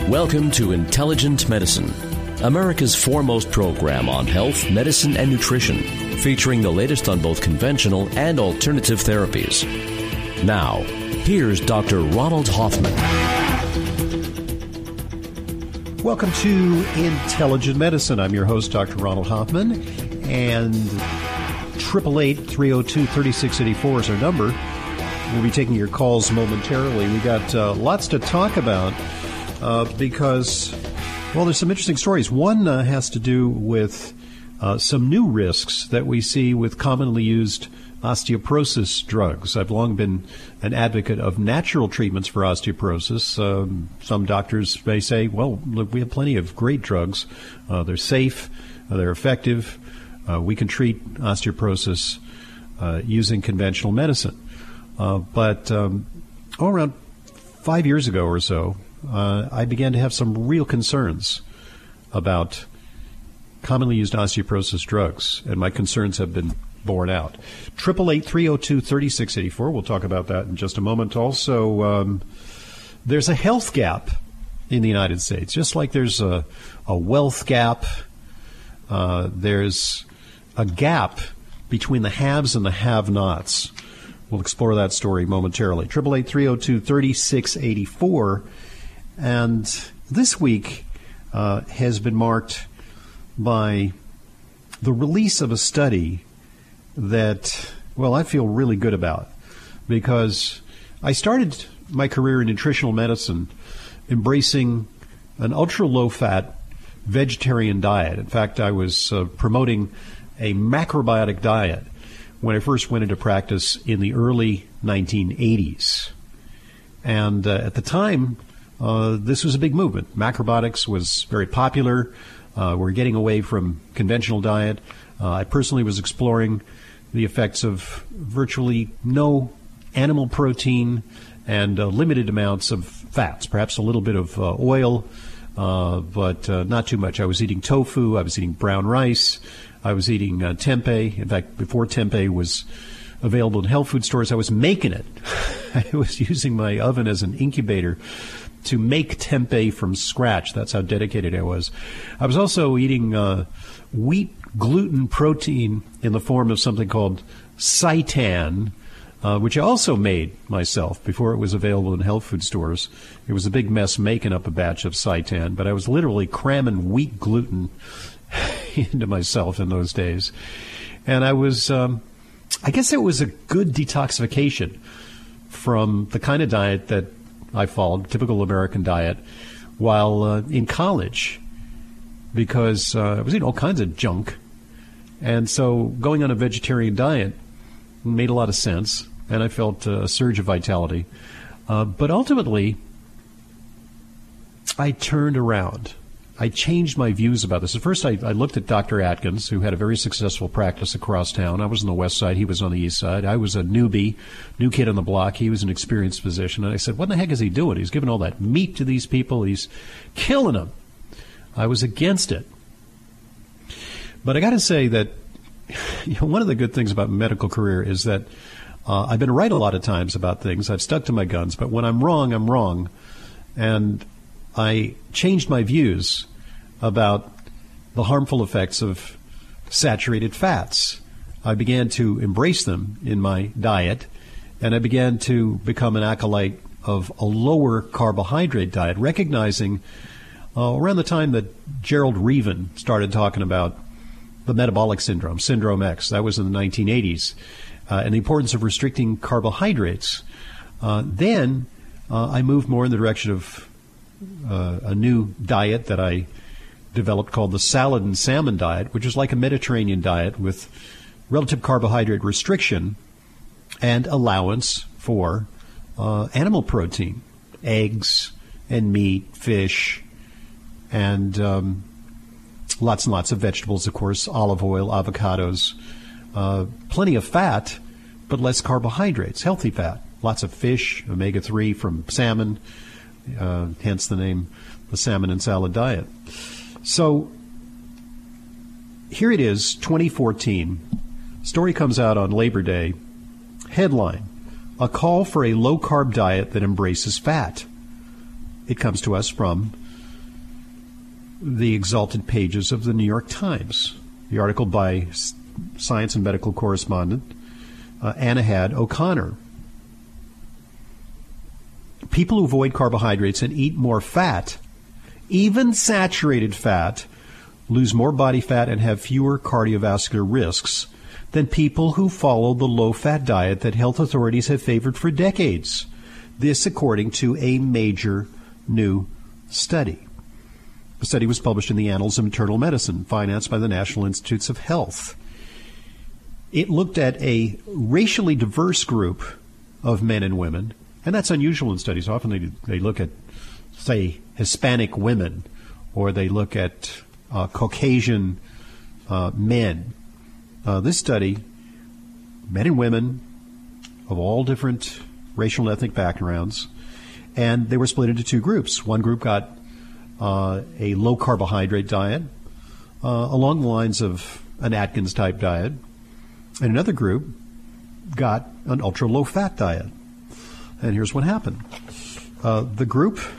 Welcome to Intelligent Medicine, America's foremost program on health, medicine, and nutrition, featuring the latest on both conventional and alternative therapies. Now, here's Dr. Ronald Hoffman. Welcome to Intelligent Medicine. I'm your host, Dr. Ronald Hoffman, and 888-302-3684 is our number. We'll be taking your calls momentarily. We got lots to talk about because, well, there's some interesting stories. One has to do with some new risks that we see with commonly used osteoporosis drugs. I've long been an advocate of natural treatments for osteoporosis. Some doctors may say, well, look, we have plenty of great drugs. They're safe. They're effective. We can treat osteoporosis using conventional medicine. But around 5 years ago or so, I began to have some real concerns about commonly used osteoporosis drugs, and my concerns have been borne out. 888-302-3684. We'll talk about that in just a moment. Also, there's a health gap in the United States, just like there's a wealth gap. There's a gap between the haves and the have-nots. We'll explore that story momentarily. 888-302-3684. And this week has been marked by the release of a study that, well, I feel really good about, because I started my career in nutritional medicine embracing an ultra-low-fat vegetarian diet. In fact, I was promoting a macrobiotic diet when I first went into practice in the early 1980s. And at the time, this was a big movement. Macrobiotics was very popular. We're getting away from conventional diet. I personally was exploring the effects of virtually no animal protein and limited amounts of fats, perhaps a little bit of oil, but not too much. I was eating tofu. I was eating brown rice. I was eating tempeh. In fact, before tempeh was available in health food stores, I was making it. I was using my oven as an incubator to make tempeh from scratch. That's how dedicated I was. I was also eating wheat gluten protein in the form of something called seitan, which I also made myself before it was available in health food stores. It was a big mess making up a batch of seitan, but I was literally cramming wheat gluten into myself in those days. And I was, I guess it was a good detoxification from the kind of diet that I followed, typical American diet, while in college, because I was eating all kinds of junk. And so going on a vegetarian diet made a lot of sense, and I felt a surge of vitality. But ultimately, I turned around. I changed my views about this. At first, I looked at Dr. Atkins, who had a very successful practice across town. I was on the west side. He was on the east side. I was a newbie, new kid on the block. He was an experienced physician. And I said, what in the heck is he doing? He's giving all that meat to these people. He's killing them. I was against it. But I got to say that one of the good things about medical career is that I've been right a lot of times about things. I've stuck to my guns. But when I'm wrong, I'm wrong. And I changed my views about the harmful effects of saturated fats. I began to embrace them in my diet, and I began to become an acolyte of a lower carbohydrate diet, recognizing around the time that Gerald Reaven started talking about the metabolic syndrome, Syndrome X, that was in the 1980s, and the importance of restricting carbohydrates. Then I moved more in the direction of a new diet that I developed called the salad and salmon diet, which is like a Mediterranean diet with relative carbohydrate restriction and allowance for animal protein, eggs and meat, fish, and lots and lots of vegetables, of course, olive oil, avocados, plenty of fat, but less carbohydrates, healthy fat, lots of fish, omega-3 from salmon, hence the name, the salmon and salad diet. So here it is, 2014. Story comes out on Labor Day. Headline, a call for a low-carb diet that embraces fat. It comes to us from the exalted pages of the New York Times. The article by science and medical correspondent Anahad O'Connor. People who avoid carbohydrates and eat more fat, even saturated fat, lose more body fat and have fewer cardiovascular risks than people who follow the low-fat diet that health authorities have favored for decades. This according to a major new study. The study was published in the Annals of Internal Medicine, financed by the National Institutes of Health. It looked at a racially diverse group of men and women, and that's unusual in studies. Often they look at, say, Hispanic women, or they look at Caucasian men. This study, men and women of all different racial and ethnic backgrounds, and they were split into two groups. One group got a low-carbohydrate diet along the lines of an Atkins-type diet, and another group got an ultra-low-fat diet. And here's what happened. The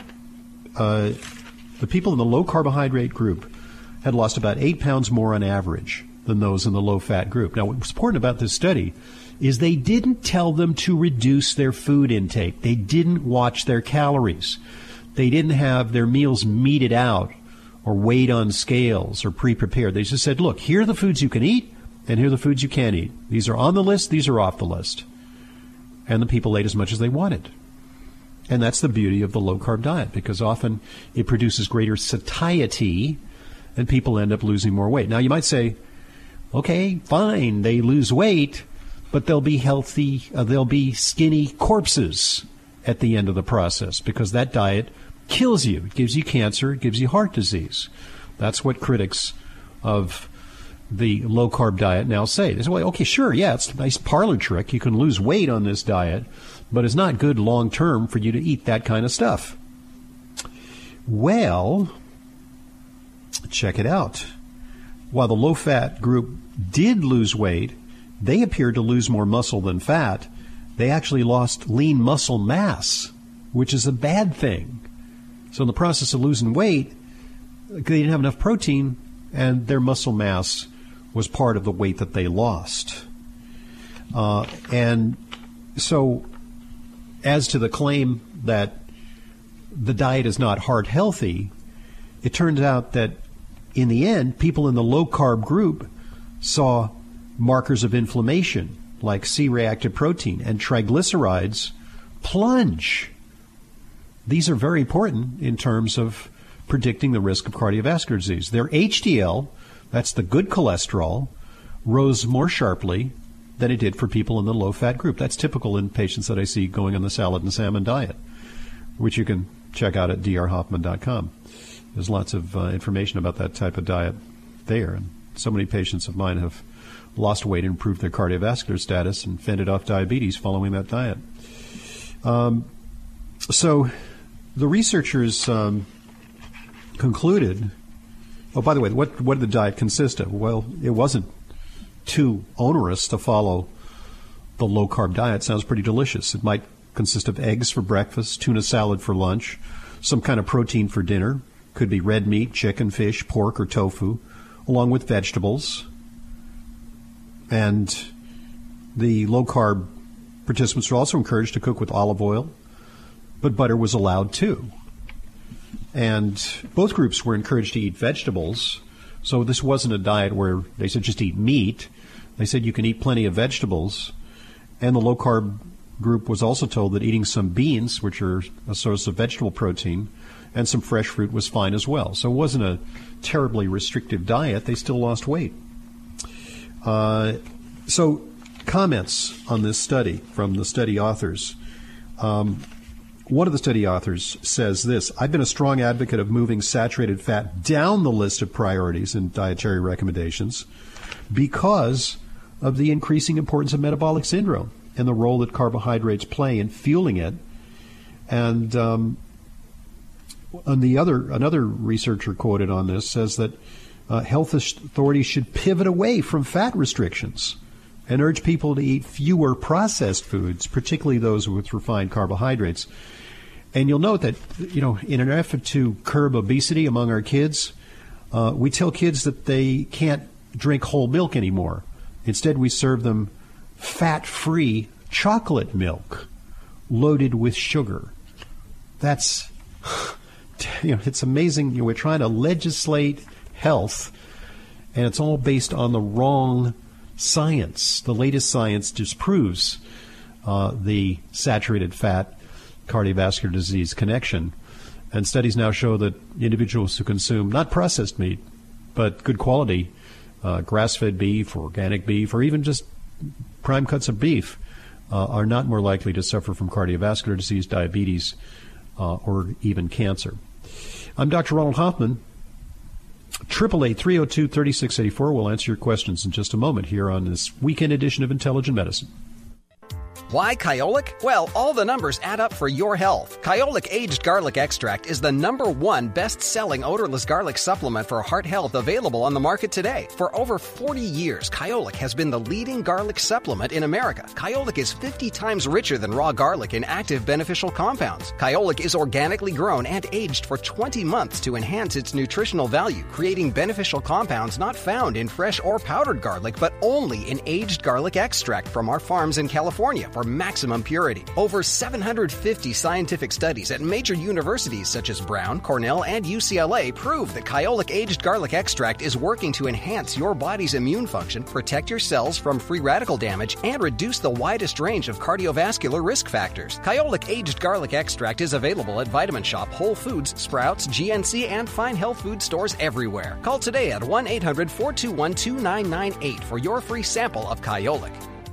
people in the low-carbohydrate group had lost about 8 pounds more on average than those in the low-fat group. Now, what's important about this study is they didn't tell them to reduce their food intake. They didn't watch their calories. They didn't have their meals meted out or weighed on scales or pre-prepared. They just said, look, here are the foods you can eat, and here are the foods you can't eat. These are on the list, these are off the list. And the people ate as much as they wanted. And that's the beauty of the low-carb diet, because often it produces greater satiety, and people end up losing more weight. Now, you might say, okay, fine, they lose weight, but they'll be healthy, they'll be skinny corpses at the end of the process, because that diet kills you. It gives you cancer, it gives you heart disease. That's what critics of the low-carb diet now say. They say, well, okay, sure, yeah, it's a nice parlor trick. You can lose weight on this diet, but it's not good long-term for you to eat that kind of stuff. Well, check it out. While the low-fat group did lose weight, they appeared to lose more muscle than fat. They actually lost lean muscle mass, which is a bad thing. So in the process of losing weight, they didn't have enough protein, and their muscle mass was part of the weight that they lost. And so as to the claim that the diet is not heart healthy, it turns out that in the end, people in the low-carb group saw markers of inflammation like C-reactive protein and triglycerides plunge. These are very important in terms of predicting the risk of cardiovascular disease. Their HDL, that's the good cholesterol, rose more sharply than it did for people in the low-fat group. That's typical in patients that I see going on the salad and salmon diet, which you can check out at drhoffman.com. There's lots of information about that type of diet there. And so many patients of mine have lost weight and improved their cardiovascular status and fended off diabetes following that diet. So the researchers concluded, oh, by the way, what did the diet consist of? Well, it wasn't too onerous to follow the low-carb diet. It sounds pretty delicious. It might consist of eggs for breakfast, tuna salad for lunch, some kind of protein for dinner. Could be red meat, chicken, fish, pork, or tofu, along with vegetables. And the low-carb participants were also encouraged to cook with olive oil, but butter was allowed too. And both groups were encouraged to eat vegetables, so this wasn't a diet where they said just eat meat. They said you can eat plenty of vegetables. And the low-carb group was also told that eating some beans, which are a source of vegetable protein, and some fresh fruit was fine as well. So it wasn't a terribly restrictive diet. They still lost weight. So comments on this study from the study authors. One of the study authors says this: I've been a strong advocate of moving saturated fat down the list of priorities in dietary recommendations because of the increasing importance of metabolic syndrome and the role that carbohydrates play in fueling it. And another researcher quoted on this says that health authorities should pivot away from fat restrictions and urge people to eat fewer processed foods, particularly those with refined carbohydrates. And you'll note that, in an effort to curb obesity among our kids, We tell kids that they can't drink whole milk anymore. Instead, we serve them fat-free chocolate milk loaded with sugar. That's, it's amazing. We're trying to legislate health, and it's all based on the wrong science. The latest science disproves the saturated fat cardiovascular disease connection. And studies now show that individuals who consume not processed meat, but good quality grass-fed beef, or organic beef, or even just prime cuts of beef are not more likely to suffer from cardiovascular disease, diabetes, or even cancer. I'm Dr. Ronald Hoffman. 888-302-3684. We'll answer your questions in just a moment here on this weekend edition of Intelligent Medicine. Why Kyolic? Well, all the numbers add up for your health. Kyolic Aged Garlic Extract is the #1 best-selling odorless garlic supplement for heart health available on the market today. For over 40 years, Kyolic has been the leading garlic supplement in America. Kyolic is 50 times richer than raw garlic in active beneficial compounds. Kyolic is organically grown and aged for 20 months to enhance its nutritional value, creating beneficial compounds not found in fresh or powdered garlic, but only in aged garlic extract from our farms in California for maximum purity. Over 750 scientific studies at major universities such as Brown, Cornell, and UCLA prove that Kyolic Aged Garlic Extract is working to enhance your body's immune function, protect your cells from free radical damage, and reduce the widest range of cardiovascular risk factors. Kyolic Aged Garlic Extract is available at Vitamin Shoppe, Whole Foods, Sprouts, GNC, and fine health food stores everywhere. Call today at 1-800-421-2998 for your free sample of Kyolic.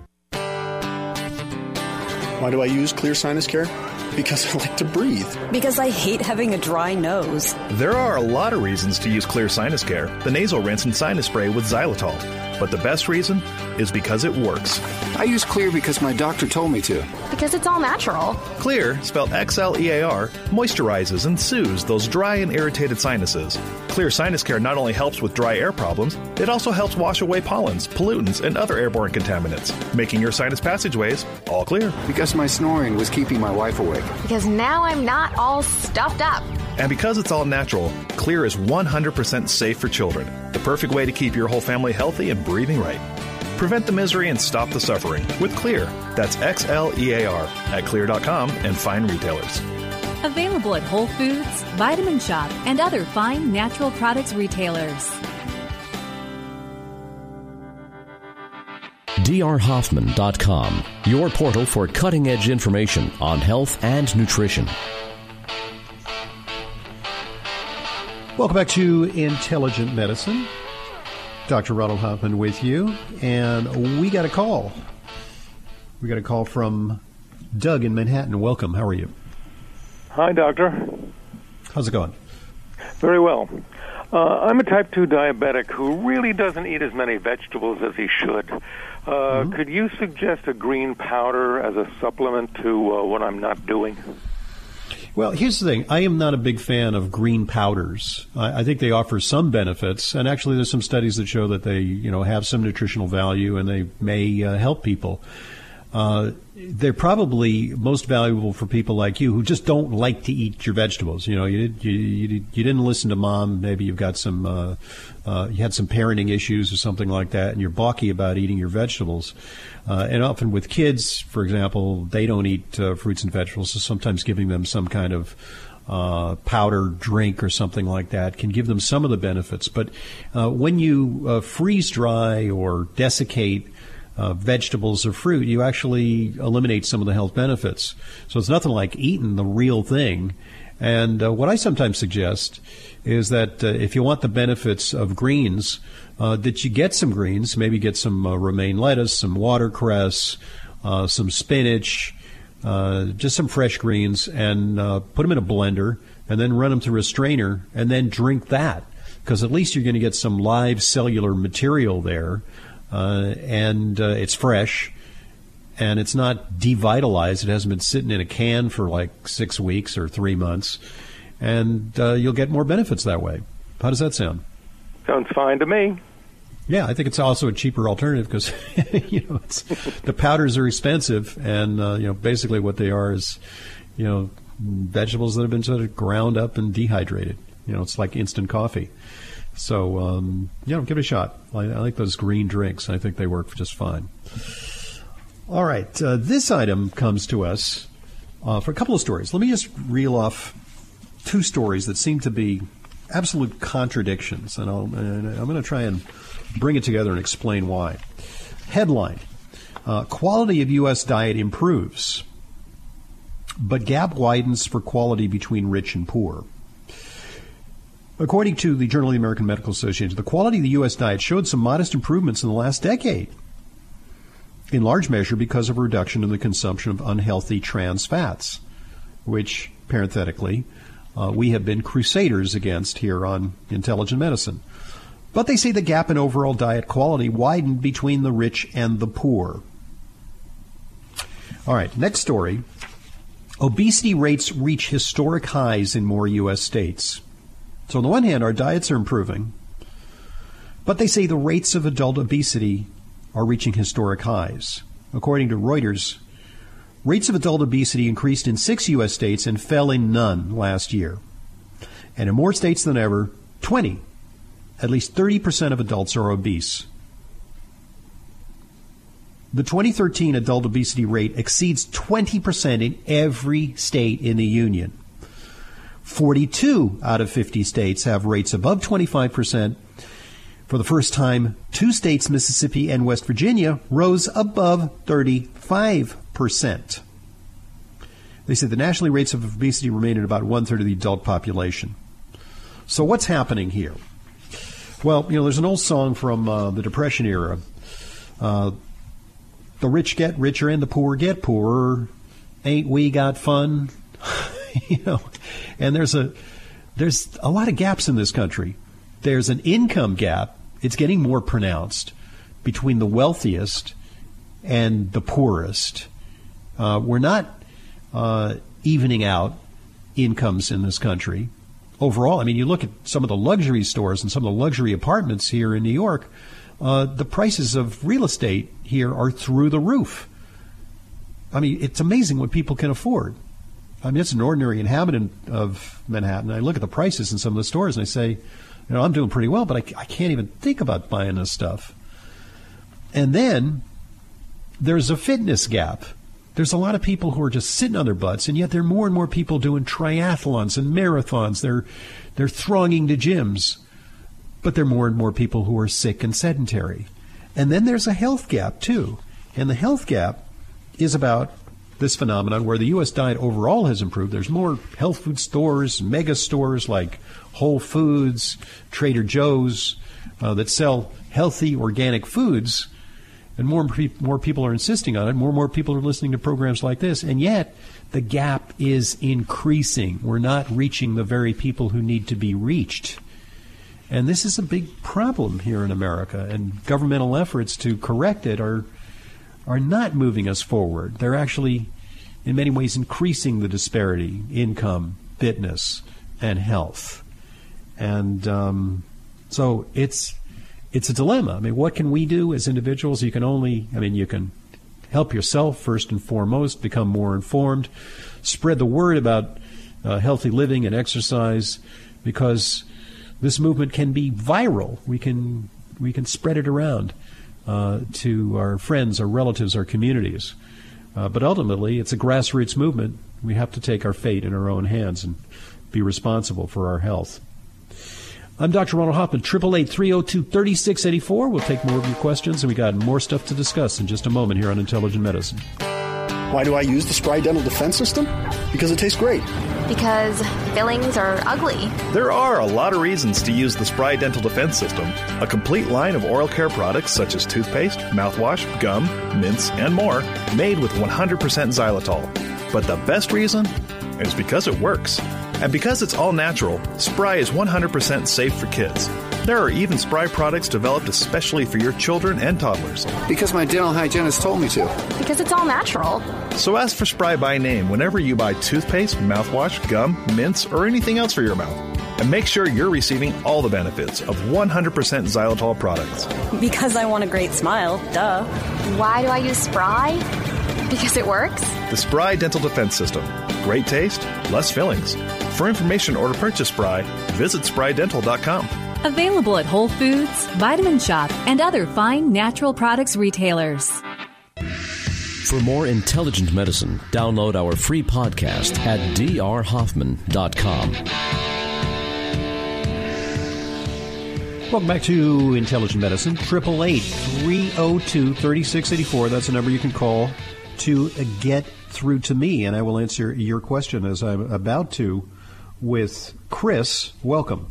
Why do I use Clear Sinus Care? Because I like to breathe. Because I hate having a dry nose. There are a lot of reasons to use Clear Sinus Care, the nasal rinse and sinus spray with xylitol. But the best reason is because it works. I use Clear because my doctor told me to. Because it's all natural. Clear, spelled Xlear, moisturizes and soothes those dry and irritated sinuses. Clear Sinus Care not only helps with dry air problems, it also helps wash away pollens, pollutants, and other airborne contaminants, making your sinus passageways all clear. Because my snoring was keeping my wife awake. Because now I'm not all stuffed up. And because it's all natural, Clear is 100% safe for children. The perfect way to keep your whole family healthy and breathing right. Prevent the misery and stop the suffering with Clear. That's Xlear at Clear.com and fine retailers. Available at Whole Foods, Vitamin Shoppe, and other fine natural products retailers. drhoffman.com, your portal for cutting-edge information on health and nutrition. Welcome back to Intelligent Medicine. Dr. Ronald Hoffman with you, and we got a call. We got a call from Doug in Manhattan. Welcome. How are you? Hi, Doctor. How's it going? Very well. I'm a type 2 diabetic who really doesn't eat as many vegetables as he should. Could you suggest a green powder as a supplement to what I'm not doing? Well, here's the thing. I am not a big fan of green powders. I think they offer some benefits, and actually there's some studies that show that they, have some nutritional value and they may help people. They're probably most valuable for people like you who just don't like to eat your vegetables. You didn't listen to mom. Maybe you've got some, you had some parenting issues or something like that, and you're balky about eating your vegetables. And often with kids, for example, they don't eat fruits and vegetables, so sometimes giving them some kind of powder drink or something like that can give them some of the benefits. But when you freeze dry or desiccate vegetables or fruit, you actually eliminate some of the health benefits. So it's nothing like eating the real thing. And what I sometimes suggest is that if you want the benefits of greens, that you get some greens, maybe get some romaine lettuce, some watercress, some spinach, just some fresh greens, and put them in a blender and then run them through a strainer and then drink that, because at least you're going to get some live cellular material there. And it's fresh, and it's not devitalized. It hasn't been sitting in a can for like 6 weeks or 3 months, and you'll get more benefits that way. How does that sound? Sounds fine to me. Yeah, I think it's also a cheaper alternative because the powders are expensive, and basically what they are is vegetables that have been sort of ground up and dehydrated. It's like instant coffee. So, give it a shot. I like those green drinks. I think they work just fine. All right. This item comes to us for a couple of stories. Let me just reel off two stories that seem to be absolute contradictions, and I'm going to try and bring it together and explain why. Headline, quality of U.S. diet improves, but gap widens for quality between rich and poor. According to the Journal of the American Medical Association, the quality of the U.S. diet showed some modest improvements in the last decade, in large measure because of a reduction in the consumption of unhealthy trans fats, which, parenthetically, we have been crusaders against here on Intelligent Medicine. But they say the gap in overall diet quality widened between the rich and the poor. All right, next story. Obesity rates reach historic highs in more U.S. states. So on the one hand, our diets are improving, but they say the rates of adult obesity are reaching historic highs. According to Reuters, rates of adult obesity increased in 6 U.S. states and fell in none last year. And in more states than ever, 20, at least 30% of adults are obese. The 2013 adult obesity rate exceeds 20% in every state in the union. 42 out of 50 states have rates above 25%. For the first time, 2 states, Mississippi and West Virginia, rose above 35%. They said the national rates of obesity remain at about 1/3 of the adult population. So what's happening here? Well, there's an old song from the Depression era. The rich get richer and the poor get poorer. Ain't we got fun? And there's a lot of gaps in this country. There's an income gap. It's getting more pronounced between the wealthiest and the poorest. We're not evening out incomes in this country. Overall, you look at some of the luxury stores and some of the luxury apartments here in New York, the prices of real estate here are through the roof. It's amazing what people can afford. It's an ordinary inhabitant of Manhattan. I look at the prices in some of the stores and I say, I'm doing pretty well, but I can't even think about buying this stuff. And then there's a fitness gap. There's a lot of people who are just sitting on their butts, and yet there are more and more people doing triathlons and marathons. They're thronging to gyms. But there are more and more people who are sick and sedentary. And then there's a health gap, too. And the health gap is about this phenomenon where the U.S. diet overall has improved. There's more health food stores, mega stores like Whole Foods, Trader Joe's that sell healthy organic foods, and more people are insisting on it. More and more people are listening to programs like this, and yet the gap is increasing. We're not reaching the very people who need to be reached. And this is a big problem here in America, and governmental efforts to correct it are not moving us forward. They're actually, in many ways, increasing the disparity, income, fitness, and health. And so it's a dilemma. What can we do as individuals? You can only, you can help yourself first and foremost, become more informed, spread the word about healthy living and exercise, because this movement can be viral. We can spread it around to our friends, our relatives, our communities. But ultimately, it's a grassroots movement. We have to take our fate in our own hands and be responsible for our health. I'm Dr. Ronald Hoffman, 888-302-3684. We'll take more of your questions, and we got more stuff to discuss in just a moment here on Intelligent Medicine. Why do I use the Spry Dental Defense System? Because it tastes great. Because fillings are ugly. There are a lot of reasons to use the Spry Dental Defense System, a complete line of oral care products such as toothpaste, mouthwash, gum, mints, and more, made with 100% xylitol. But the best reason is because it works. And because it's all natural, Spry is 100% safe for kids. There are even Spry products developed especially for your children and toddlers. Because my dental hygienist told me to. Because it's all natural. So ask for Spry by name whenever you buy toothpaste, mouthwash, gum, mints, or anything else for your mouth. And make sure you're receiving all the benefits of 100% xylitol products. Because I want a great smile, duh. Why do I use Spry? Because it works? The Spry Dental Defense System. Great taste, less fillings. For information or to purchase Spry, visit sprydental.com. Available at Whole Foods, Vitamin Shoppe, and other fine natural products retailers. For more intelligent medicine, download our free podcast at drhoffman.com. Welcome back to Intelligent Medicine. 888-302-3684. That's the number you can call to get through to me, and I will answer your question as I'm about to with Chris. Welcome.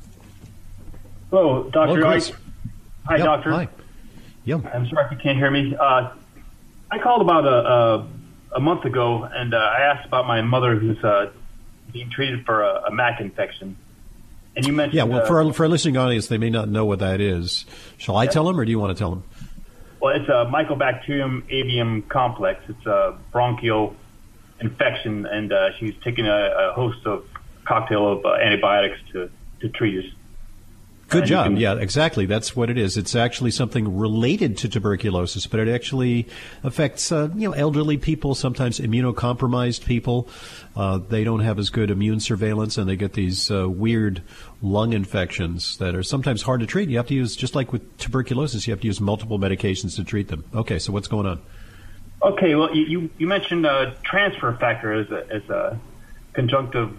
Hello, Dr. Hello, Chris. Hi, yep, Doctor. Hi. Yep. I'm sorry if you can't hear me. I called about a month ago, and I asked about my mother who's being treated for a MAC infection. And you mentioned... Yeah, well, for our listening audience, they may not know what that is. Shall I tell them, or do you want to tell them? Well, it's a Mycobacterium avium complex. It's a bronchial infection, and she's taking a host of cocktail of antibiotics to treat it. Good job. Yeah, exactly. That's what it is. It's actually something related to tuberculosis, but it actually affects, elderly people, sometimes immunocompromised people. They don't have as good immune surveillance, and they get these weird lung infections that are sometimes hard to treat. You have to use, just like with tuberculosis, you have to use multiple medications to treat them. Okay, so what's going on? Okay, well, you mentioned transfer factor as a conjunctive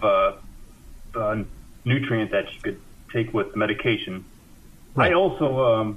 nutrient that you could take with medication. Right. I also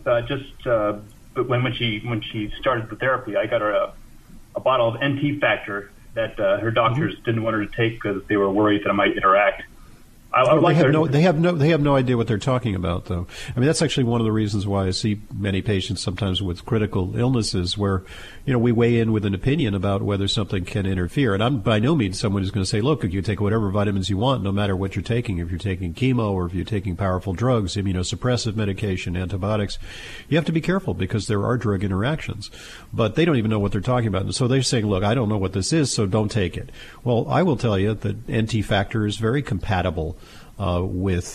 when she started the therapy, I got her a bottle of NT factor that her doctors didn't want her to take because they were worried that I might interact. They have no idea what they're talking about, though. I mean, that's actually one of the reasons why I see many patients sometimes with critical illnesses where, we weigh in with an opinion about whether something can interfere. And I'm by no means someone who's going to say, look, you take whatever vitamins you want, no matter what you're taking. If you're taking chemo or if you're taking powerful drugs, immunosuppressive medication, antibiotics, you have to be careful because there are drug interactions. But they don't even know what they're talking about. And so they're saying, look, I don't know what this is, so don't take it. Well, I will tell you that NT factor is very compatible with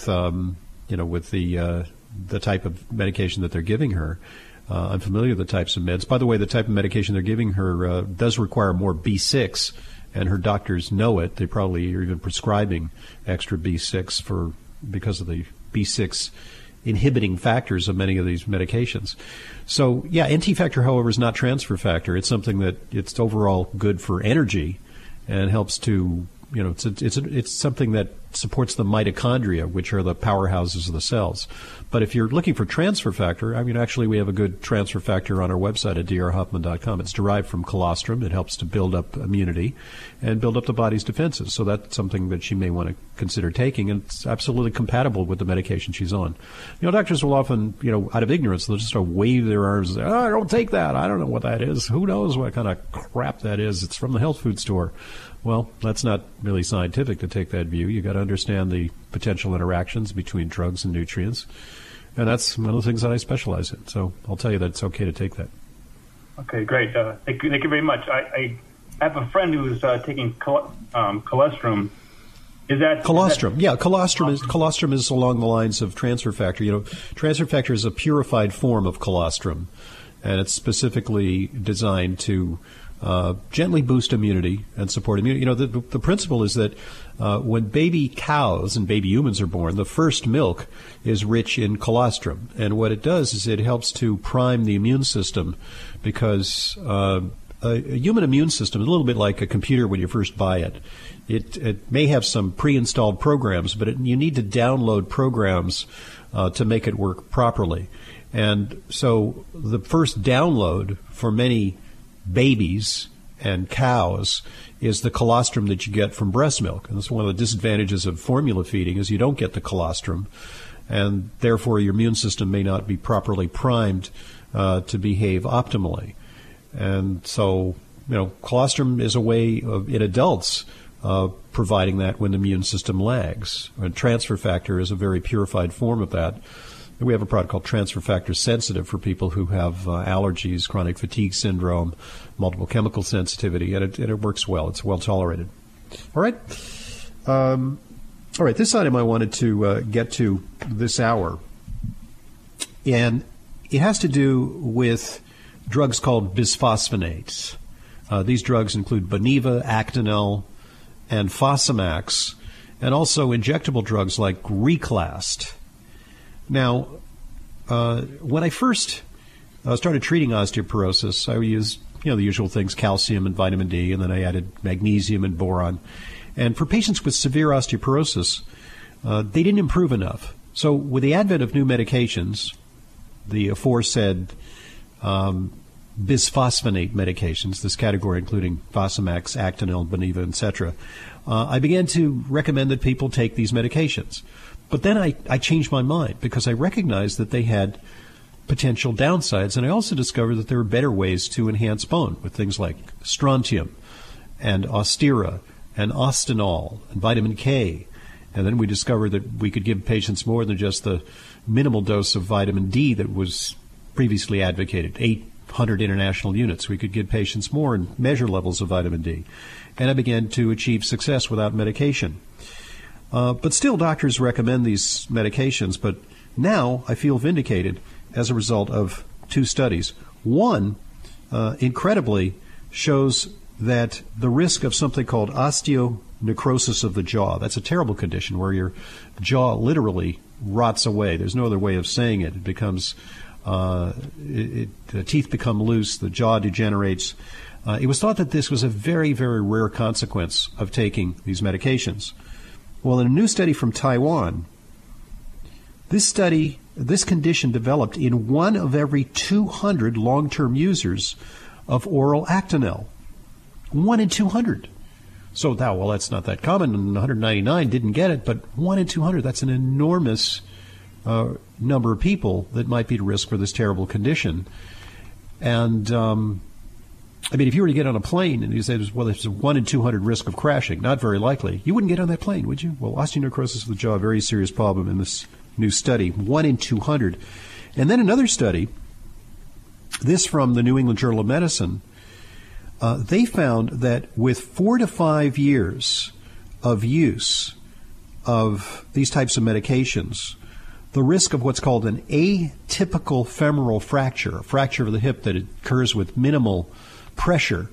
the type of medication that they're giving her. I'm familiar with the types of meds. By the way, the type of medication they're giving her does require more B6, and her doctors know it. They probably are even prescribing extra B6 because of the B6 inhibiting factors of many of these medications. So, yeah, NT factor, however, is not transfer factor. It's something that it's overall good for energy and helps to, it's something that supports the mitochondria, which are the powerhouses of the cells. But if you're looking for transfer factor, actually we have a good transfer factor on our website at drhoffman.com. It's derived from colostrum. It helps to build up immunity and build up the body's defenses. So that's something that she may want to consider taking, and it's absolutely compatible with the medication she's on. Doctors will often, out of ignorance, they'll just sort of wave their arms and say, I don't take that. I don't know what that is. Who knows what kind of crap that is? It's from the health food store. Well, that's not really scientific to take that view. You got to understand the potential interactions between drugs and nutrients, and that's one of the things that I specialize in. So I'll tell you that it's okay to take that. Okay, great. Thank you very much. I have a friend who's taking colostrum. Is that colostrum? Yeah, colostrum is along the lines of transfer factor. Transfer factor is a purified form of colostrum, and it's specifically designed to gently boost immunity and support immunity. The principle is that when baby cows and baby humans are born, the first milk is rich in colostrum. And what it does is it helps to prime the immune system because a human immune system is a little bit like a computer when you first buy it. It may have some pre-installed programs, but you need to download programs to make it work properly. And so the first download for many babies and cows is the colostrum that you get from breast milk. And that's one of the disadvantages of formula feeding is you don't get the colostrum, and therefore your immune system may not be properly primed to behave optimally. And so, colostrum is a way of, in adults, providing that when the immune system lags. And transfer factor is a very purified form of that. We have a product called Transfer Factor Sensitive for people who have allergies, chronic fatigue syndrome, multiple chemical sensitivity, and it works well. It's well tolerated. All right. This item I wanted to get to this hour, and it has to do with drugs called bisphosphonates. These drugs include Boniva, Actonel, and Fosamax, and also injectable drugs like Reclast. Now, when I first started treating osteoporosis, I used the usual things, calcium and vitamin D, and then I added magnesium and boron. And for patients with severe osteoporosis, they didn't improve enough. So with the advent of new medications, the aforesaid bisphosphonate medications, this category including Fosamax, Actonel, Boniva, etc., I began to recommend that people take these medications. But then I changed my mind because I recognized that they had potential downsides, and I also discovered that there were better ways to enhance bone with things like strontium and Ostera and Ostenol and vitamin K. And then we discovered that we could give patients more than just the minimal dose of vitamin D that was previously advocated, 800 international units. We could give patients more and measure levels of vitamin D. And I began to achieve success without medication. But still, doctors recommend these medications. But now I feel vindicated as a result of two studies. One, incredibly, shows that the risk of something called osteonecrosis of the jaw, that's a terrible condition where your jaw literally rots away. There's no other way of saying it. It becomes, the teeth become loose, the jaw degenerates. It was thought that this was a very, very rare consequence of taking these medications. Well, in a new study from Taiwan, this condition developed in 1 of every 200 long-term users of oral Actonel. 1 in 200. So now, well, that's not that common, and 199 didn't get it, but 1 in 200, that's an enormous number of people that might be at risk for this terrible condition. And, if you were to get on a plane and you say, well, there's a 1 in 200 risk of crashing, not very likely, you wouldn't get on that plane, would you? Well, osteonecrosis of the jaw, a very serious problem in this new study, 1 in 200. And then another study, this from the New England Journal of Medicine, they found that with 4 to 5 years of use of these types of medications, the risk of what's called an atypical femoral fracture, a fracture of the hip that occurs with minimal pressure,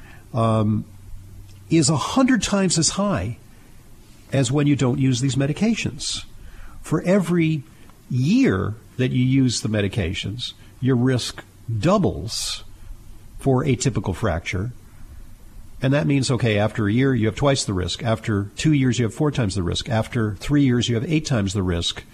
is 100 times as high as when you don't use these medications. For every year that you use the medications, your risk doubles for atypical fracture. And that means, okay, after a year, you have twice the risk. After 2 years, you have 4 times the risk. After 3 years, you have 8 times the risk.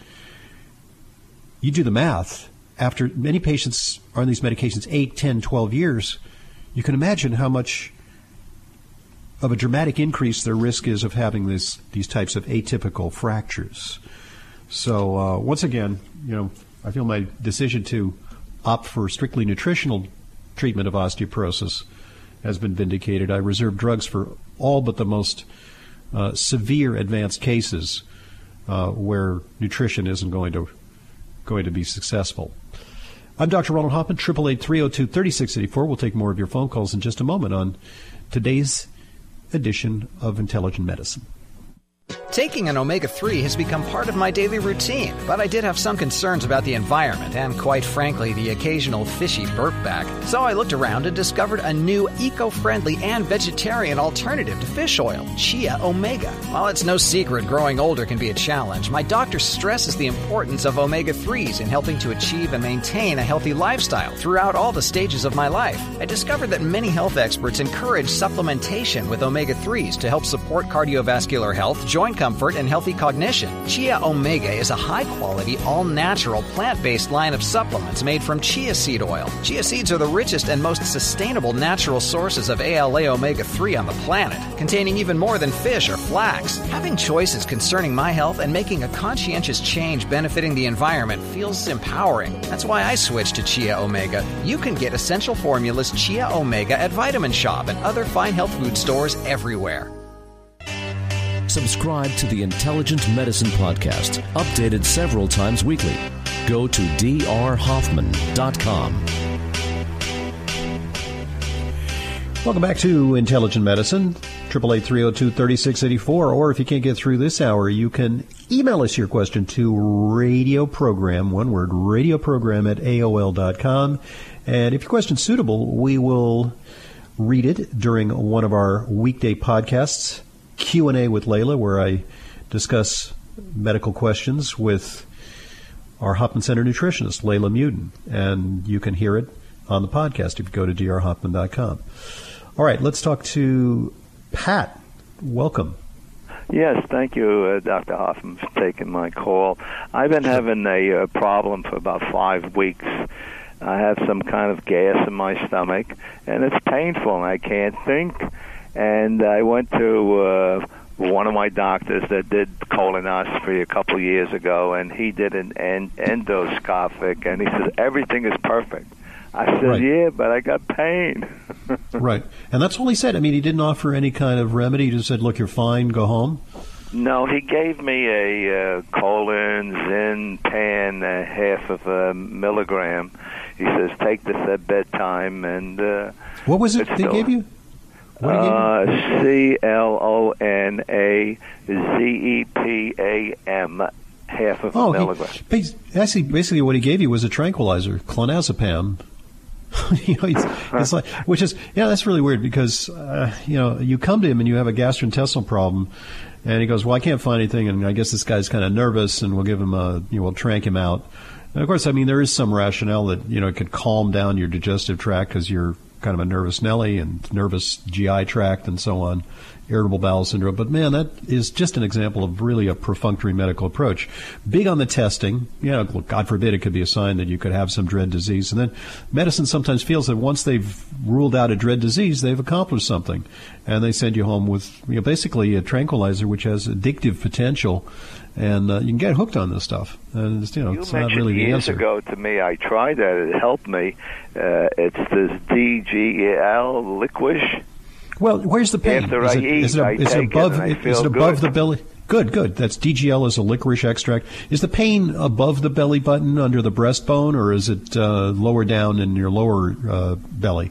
You do the math. After many patients are on these medications 8, 10, 12 years, you can imagine how much of a dramatic increase their risk is of having these types of atypical fractures. So once again, I feel my decision to opt for strictly nutritional treatment of osteoporosis has been vindicated. I reserve drugs for all but the most severe advanced cases where nutrition isn't going to be successful. I'm Dr. Ronald Hoffman, 888-302-3684. We'll take more of your phone calls in just a moment on today's edition of Intelligent Medicine. Taking an omega-3 has become part of my daily routine, but I did have some concerns about the environment and, quite frankly, the occasional fishy burp back. So I looked around and discovered a new eco-friendly and vegetarian alternative to fish oil, Chia Omega. While it's no secret growing older can be a challenge, my doctor stresses the importance of omega-3s in helping to achieve and maintain a healthy lifestyle throughout all the stages of my life. I discovered that many health experts encourage supplementation with omega-3s to help support cardiovascular health, joint comfort, and healthy cognition. Chia Omega is a high-quality, all-natural, plant-based line of supplements made from chia seed oil. Chia seeds are the richest and most sustainable natural sources of ALA omega-3 on the planet, containing even more than fish or flax. Having choices concerning my health and making a conscientious change benefiting the environment feels empowering. That's why I switched to Chia Omega. You can get Essential Formulas Chia Omega at Vitamin Shop and other fine health food stores everywhere. Subscribe to the Intelligent Medicine Podcast, updated several times weekly. Go to drhoffman.com. Welcome back to Intelligent Medicine, 888-302-3684. Or if you can't get through this hour, you can email us your question to radioprogram, one word, radioprogram at AOL.com. And if your question's suitable, we will read it during one of our weekday podcasts, Q&A with Layla, where I discuss medical questions with our Hoffman Center nutritionist, Layla Muden. And you can hear it on the podcast if you go to drhoffman.com. All right, let's talk to Pat. Welcome. Yes, thank you, Dr. Hoffman, for taking my call. I've been having a problem for about 5 weeks. I have some kind of gas in my stomach, and it's painful, and I can't think. And I went to one of my doctors that did colonoscopy a couple of years ago, and he did an endoscopic, and he said, everything is perfect. I said, right. Yeah, but I got pain. Right. And that's all he said. I mean, he didn't offer any kind of remedy. He just said, look, you're fine, go home. No, he gave me a colon Zinpan, half of a milligram. He says, take this at bedtime. And what was it they gave you? CLONAZEPAM, half of a milligram. Basically, what he gave you was a tranquilizer, clonazepam. It's like, which is, that's really weird because, you come to him and you have a gastrointestinal problem, and he goes, well, I can't find anything, and I guess this guy's kind of nervous, and we'll give him we'll trank him out. And of course, I mean, there is some rationale that, it could calm down your digestive tract because you're kind of a nervous Nelly and nervous GI tract and so on, irritable bowel syndrome. But, man, that is just an example of really a perfunctory medical approach. Big on the testing. Look, God forbid it could be a sign that you could have some dread disease. And then medicine sometimes feels that once they've ruled out a dread disease, they've accomplished something. And they send you home with basically a tranquilizer which has addictive potential. And you can get hooked on this stuff. And it's, it's not really the answer. Years ago to me, I tried that. It helped me. It's this DGL Liquish. Well, where's the pain? After I eat, is it above the belly? Good. That's DGL is a licorice extract. Is the pain above the belly button, under the breastbone, or is it lower down in your lower belly?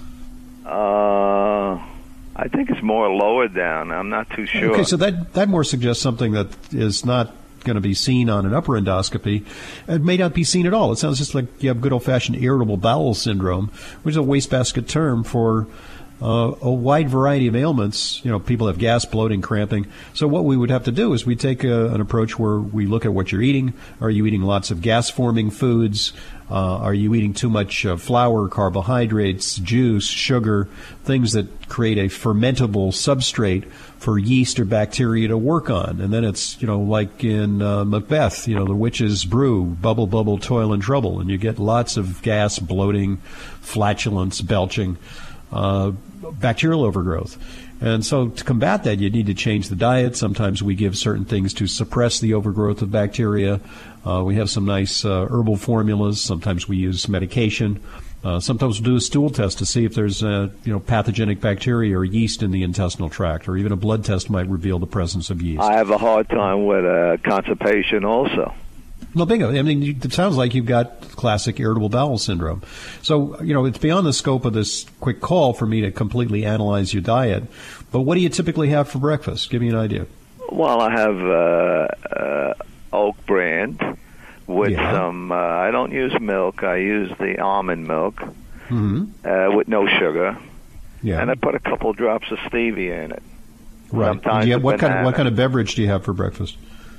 I think it's more lower down. I'm not too sure. Okay, so that more suggests something that is not going to be seen on an upper endoscopy. It may not be seen at all. It sounds just like you have good old-fashioned irritable bowel syndrome, which is a wastebasket term for a wide variety of ailments. People have gas, bloating, cramping. So what we would have to do is we take an approach where we look at what you're eating. Are you eating lots of gas-forming foods? Are you eating too much flour, carbohydrates, juice, sugar, things that create a fermentable substrate for yeast or bacteria to work on? And then it's, like in Macbeth, the witch's brew, bubble, bubble, toil and trouble. And you get lots of gas, bloating, flatulence, belching, bacterial overgrowth. And so to combat that, you need to change the diet. Sometimes we give certain things to suppress the overgrowth of bacteria. We have some nice herbal formulas. Sometimes we use medication. Sometimes we'll do a stool test to see if there's pathogenic bacteria or yeast in the intestinal tract, or even a blood test might reveal the presence of yeast. I have a hard time with constipation also. No, bingo. I mean, it sounds like you've got classic irritable bowel syndrome. So, it's beyond the scope of this quick call for me to completely analyze your diet. But what do you typically have for breakfast? Give me an idea. Well, I have Oak brand with some, I don't use milk. I use the almond milk with no sugar. Yeah. And I put a couple drops of stevia in it. Right. Sometimes what kind of beverage do you have for breakfast?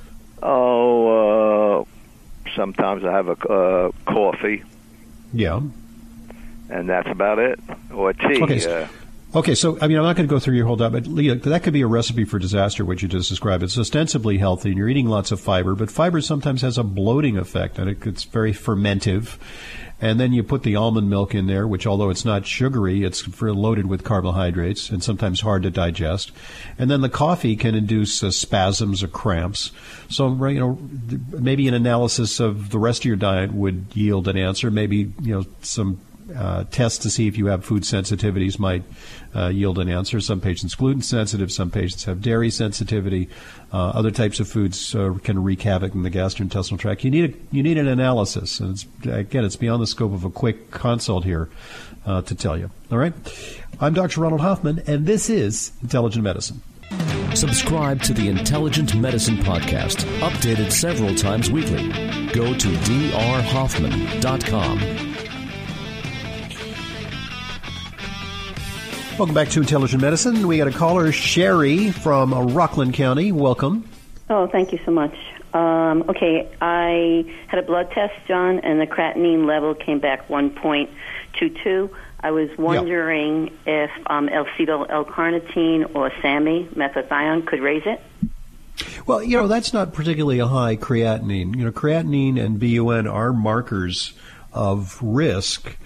Sometimes I have a coffee. Yeah. And that's about it. Or tea. Okay, so I'm not going to go through your whole diet, but that could be a recipe for disaster, what you just described. It's ostensibly healthy, and you're eating lots of fiber, but fiber sometimes has a bloating effect, and it's very fermentive. And then you put the almond milk in there, which, although it's not sugary, it's loaded with carbohydrates and sometimes hard to digest. And then the coffee can induce spasms or cramps. So, maybe an analysis of the rest of your diet would yield an answer. Maybe, some tests to see if you have food sensitivities might yield an answer. Some patients gluten sensitive, some patients have dairy sensitivity. Other types of foods can wreak havoc in the gastrointestinal tract. You need an analysis, and it's beyond the scope of a quick consult here to tell you. All right, I'm Dr. Ronald Hoffman, and this is Intelligent Medicine. Subscribe to the Intelligent Medicine Podcast, updated several times weekly. Go to drhoffman.com. Welcome back to Intelligent Medicine. We got a caller, Sherry from Rockland County. Welcome. Oh, thank you so much. Okay, I had a blood test, John, and the creatinine level came back 1.22. I was wondering if L-acetyl L-carnitine or SAMI, methathione, could raise it. Well, that's not particularly a high creatinine. Creatinine and BUN are markers of risk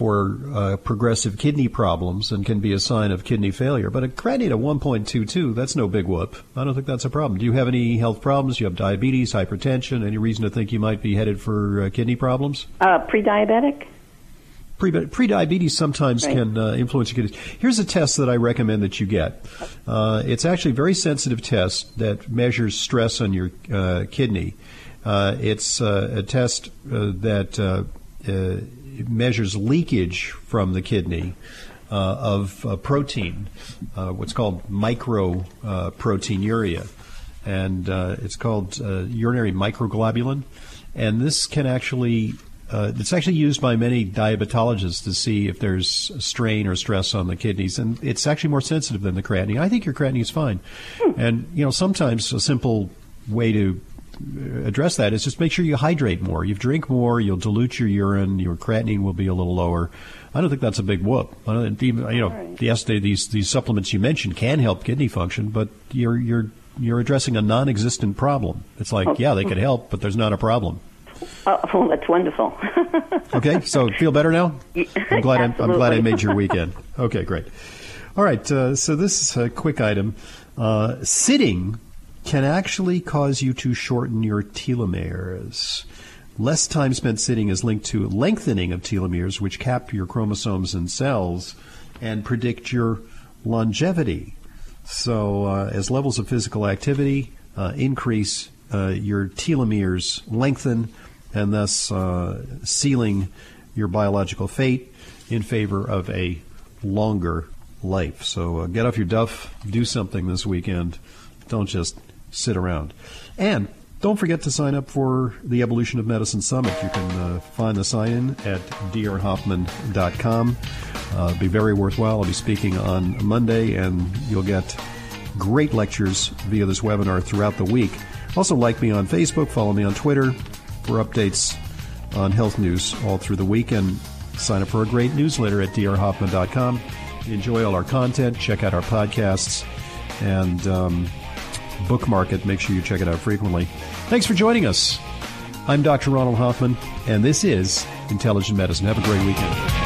for progressive kidney problems and can be a sign of kidney failure. But a creatinine of 1.22, that's no big whoop. I don't think that's a problem. Do you have any health problems? Do you have diabetes, hypertension? Any reason to think you might be headed for kidney problems? Pre-diabetic? Pre-diabetes sometimes can influence your kidneys. Here's a test that I recommend that you get. It's actually a very sensitive test that measures stress on your kidney. It's a test that measures leakage from the kidney of protein, what's called microproteinuria, and it's called urinary microglobulin. And this can actually it's actually used by many diabetologists to see if there's strain or stress on the kidneys, and it's actually more sensitive than the creatinine. I think your creatinine is fine. And, sometimes a simple way to address that is just make sure you hydrate more. You drink more, you'll dilute your urine, your creatinine will be a little lower. I don't think that's a big whoop. I don't even, yes, these supplements you mentioned can help kidney function, but you're addressing a non-existent problem. It's like, they could help, but there's not a problem. Oh, that's wonderful. Okay, so feel better now? I'm glad I made your weekend. Okay, great. All right, so this is a quick item. Sitting can actually cause you to shorten your telomeres. Less time spent sitting is linked to lengthening of telomeres, which cap your chromosomes and cells and predict your longevity. So as levels of physical activity increase, your telomeres lengthen, and thus sealing your biological fate in favor of a longer life. So get off your duff, do something this weekend. Don't just sit around. And don't forget to sign up for the Evolution of Medicine Summit. You can find the sign-in at drhoffman.com. It'll be very worthwhile. I'll be speaking on Monday, and you'll get great lectures via this webinar throughout the week. Also, like me on Facebook, follow me on Twitter for updates on health news all through the week, and sign up for a great newsletter at drhoffman.com. Enjoy all our content, check out our podcasts, and bookmark it. Make sure you check it out frequently. Thanks for joining us. I'm Dr. Ronald Hoffman, and this is Intelligent Medicine. Have a great weekend.